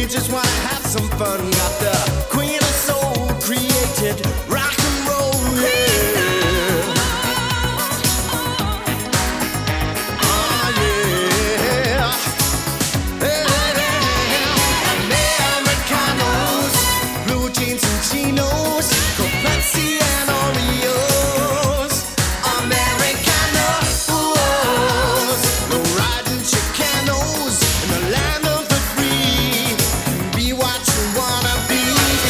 just wanna have some fun. Got the queen of soul created rock and roll, yeah. Oh yeah. Hey, Americanos, blue jeans and chinos, Pepsi and Oreos. Americanos, no riding Chicanos in the land of the free. Be what you wanna be.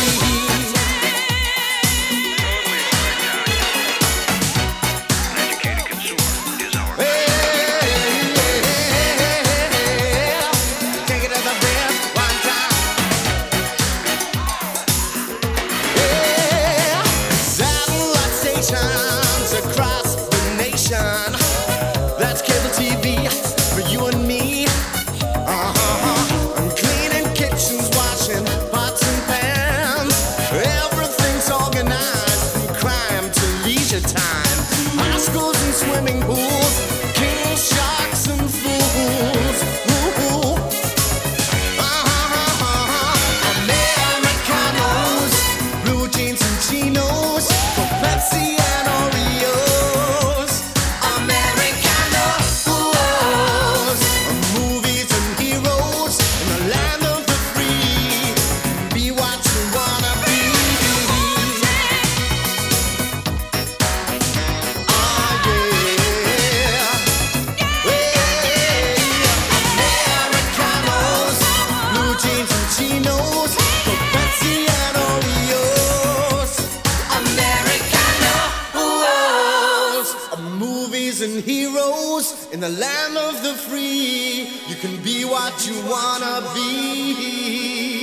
An educated consumer is our Take it to the bed one time. Satellite stations across the nation. That's cable TV for you and me. I'm cleaning kitchens, washing pots and pans. Everything's organized from crime to leisure time. High schools and swimming pools, king sharks and fools. Ooh. Americanos, blue jeans and chinos, Pepsi and Oreos. Americanos, movies and heroes in the land of the free. Be what you wanna be. Oh yeah. Americanos, blue jeans and chinos, Pepsi and Oreos. Americanos, movies and heroes in the land of the free. You can be what you wanna be.